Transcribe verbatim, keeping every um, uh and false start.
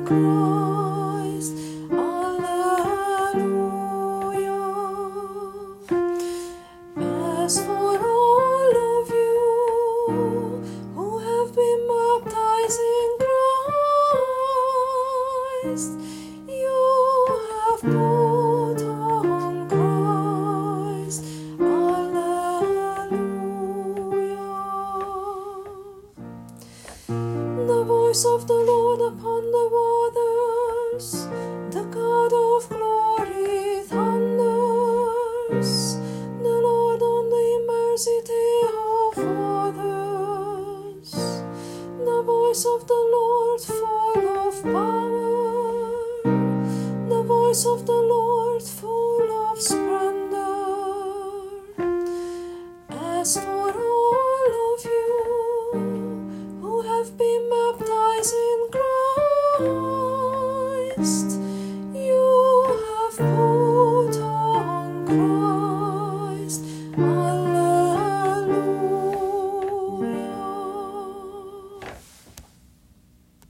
on Christ. Alleluia. As for all of you who have been baptized in Christ, you have put on Christ. Alleluia. The voice of the Lord upon the waters, the God of glory thunders, the Lord on the immensity of waters, the voice of the Lord full of power.